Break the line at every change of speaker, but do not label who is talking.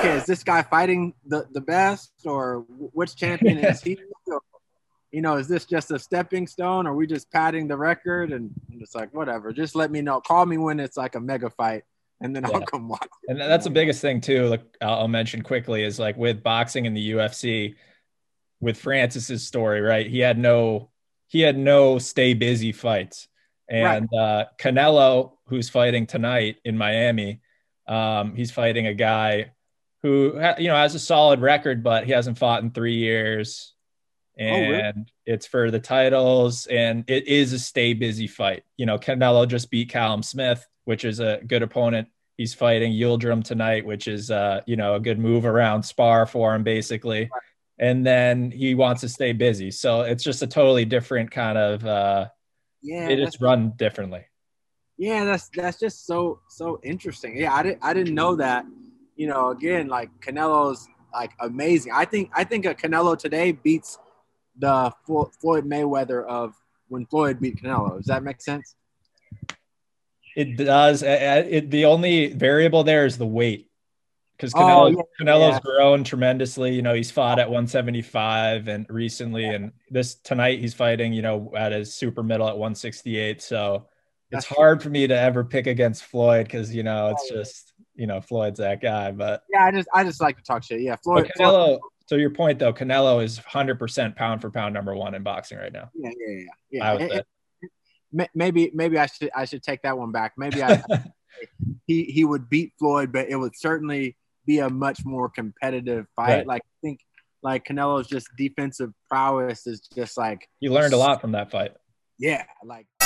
okay, is this guy fighting the best, or which champion is he? Or, is this just a stepping stone? Or are we just padding the record? And it's like, whatever. Just let me know. Call me when it's like a mega fight, and then I'll come watch it.
And that's the biggest thing too. Like I'll mention quickly is like with boxing in the UFC, with Francis's story, right? He had no stay busy fights.
Right.
And Canelo, who's fighting tonight in Miami, he's fighting a guy who has a solid record, but he hasn't fought in 3 years,
Oh, really?
and it's for the titles, and it is a stay busy fight. Canelo just beat Callum Smith, which is a good opponent. He's fighting Yildirim tonight, which is a good move around spar for him, basically. And then he wants to stay busy. So it's just a totally different kind of
Yeah,
they just run differently.
yeah, that's just so interesting. Yeah, I didn't know that. Again, like Canelo's like amazing. I think a Canelo today beats the Floyd Mayweather of when Floyd beat Canelo. Does that make sense?
It does. The only variable there is the weight, because
Oh, yeah,
Canelo's
yeah.
grown tremendously. He's fought at 175 and recently, and this tonight he's fighting, at his super middle at 168. So it's
That's true.
hard for me to ever pick against Floyd because it's just Floyd's that guy. But
Yeah, I just like to talk shit. Yeah, Floyd.
Canelo. To your point though, Canelo is 100% pound for pound number one in boxing right now.
Yeah, yeah,
I
yeah,
would say.
Maybe I should take that one back. Maybe he would beat Floyd, but it would certainly be a much more competitive fight.
Right.
Like I think like Canelo's just defensive prowess is just like
You learned a lot from that fight.
yeah, like